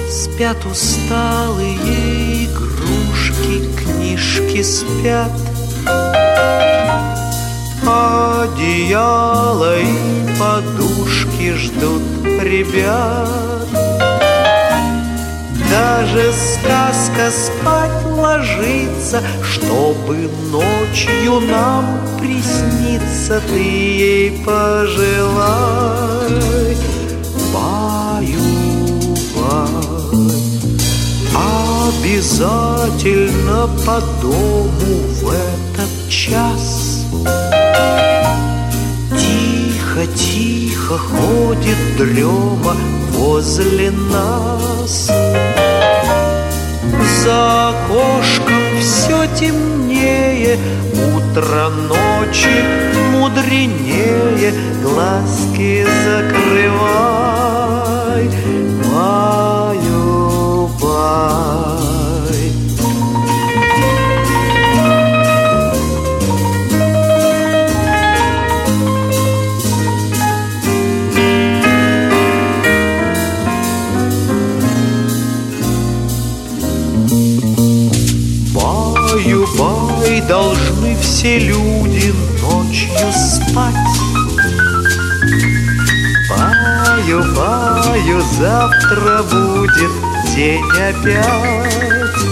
Спят усталые игрушки, книжки спят, одеяло и подушки ждут ребят. Даже сказка спать ложится, чтобы ночью нам присниться. Ты ей пожелай, баю-бай. Обязательно по дому в этот час тихо-тихо ходит дрема возле нас. За окошком все темнее, утро ночи мудренее. Глазки закрывай, баю-бай. Баю-бай, должны все люди ночью спать. Баю-баю, завтра будет день опять.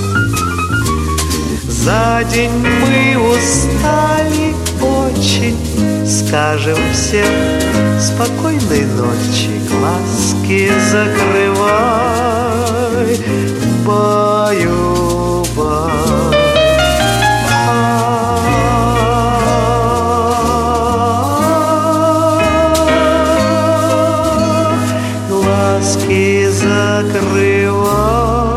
За день мы устали очень, скажем всем спокойной ночи. Глазки закрывай, баю-бай. Глазки закрывай.